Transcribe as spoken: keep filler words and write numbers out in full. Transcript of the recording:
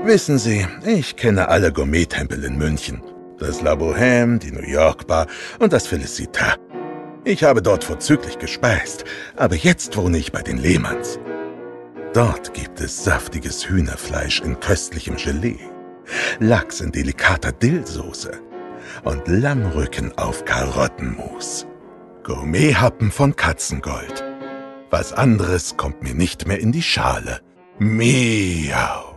Wissen Sie, ich kenne alle Gourmet-Tempel in München. Das La Bohème, die New York Bar und das Félicita. Ich habe dort vorzüglich gespeist, aber jetzt wohne ich bei den Lehmanns. Dort gibt es saftiges Hühnerfleisch in köstlichem Gelee, Lachs in delikater Dillsoße und Lammrücken auf Karottenmus. Gourmethappen von Katzengold. Was anderes kommt mir nicht mehr in die Schale. Miau.